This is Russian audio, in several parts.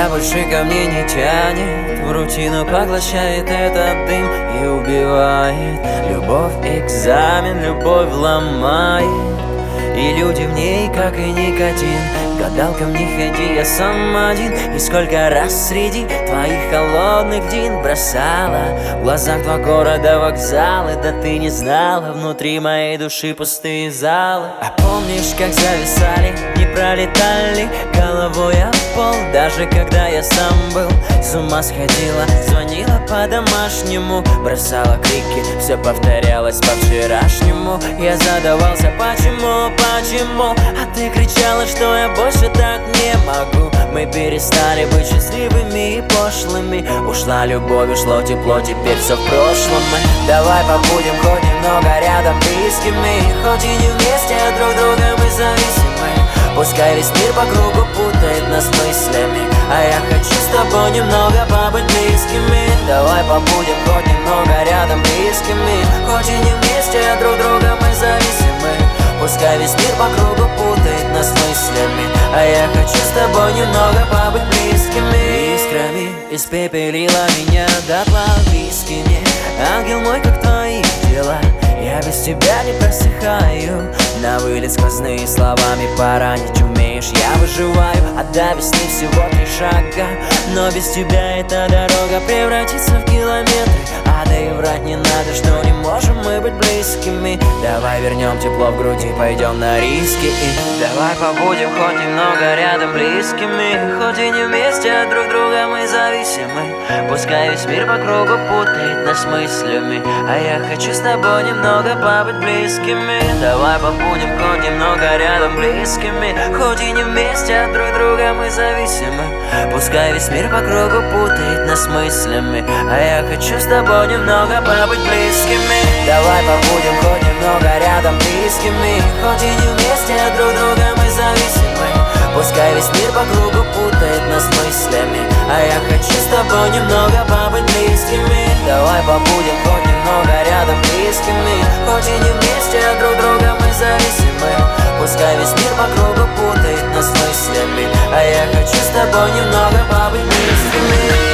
тебя больше ко мне не тянет, в рутину поглощает этот дым и убивает. Любовь экзамен, любовь ломает, и люди в ней, как и никотин. Гадалкам не ходи, я сам один. И сколько раз среди твоих холодных дин бросала в глазах два города вокзалы. Да ты не знала, внутри моей души пустые залы. А помнишь, как зависали, не пролетали головой об пол? Даже когда я сам был, с ума сходила, звонила по-домашнему, бросала крики, все повторялось по-вчерашнему. Я задавался, почему, а ты кричала, что я больше так не могу. Мы перестали быть счастливыми и пошлыми. Ушла любовь, ушло тепло, теперь все в прошлом. Давай побудем хоть немного рядом близкими, хоть и не вместе, от друг друга мы зависимы. Пускай весь мир по кругу путает нас мыслями, а я хочу с тобой немного побыть близкими. Давай побудем хоть немного рядом близкими, хоть и не вместе, от друг друга мы зависимы. Пускай весь мир по кругу путает нас мыслями, а я хочу с тобой немного побыть близкими. Искрами испепелила меня дотла висками. Ангел мой, как твои дела? Я без тебя не просыхаю. На вылет сквозные словами поранить умеешь, я выживаю. А до весны всего 3 шага, но без тебя эта дорога превратится в километры. А да и врать не надо, что не можем мы быть близкими. Давай вернем тепло в груди, пойдем на риски. И давай побудем хоть немного рядом близкими, хоть и не вместе, от друг друга мы зависимы. Пускай весь мир по кругу путает нас мыслями, а я хочу с тобой немного побыть близкими. Давай побудем хоть немного рядом близкими, хоть и не вместе, от друг друга мы зависимы. Пускай весь мир по кругу путает нас мыслями, а я хочу с тобой немного побыть близкими. Давай побудем хоть немного рядом близкими, хоть и не вместе, от друг друга мы зависимы. Пускай весь мир по кругу путает нас мыслями, а я хочу с тобой немного побыть близкими. Давай побудем хоть немного рядом близкими, хоть и не вместе, от друг друга мы зависимы. Пускай весь мир по кругу путает нас мыслями, а я хочу с тобой немного побыть близкими.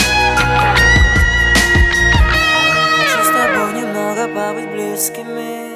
Побыть близкими.